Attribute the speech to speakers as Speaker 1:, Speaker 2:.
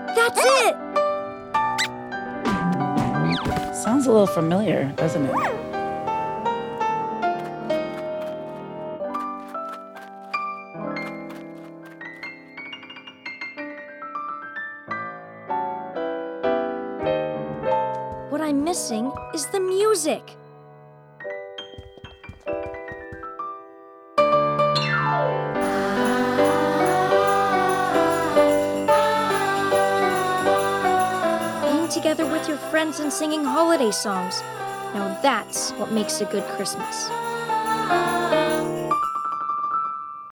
Speaker 1: That's it!
Speaker 2: Sounds a little familiar, doesn't it?
Speaker 1: What I'm missing is the music. Being together with your friends and singing holiday songs. Now that's what makes a good Christmas.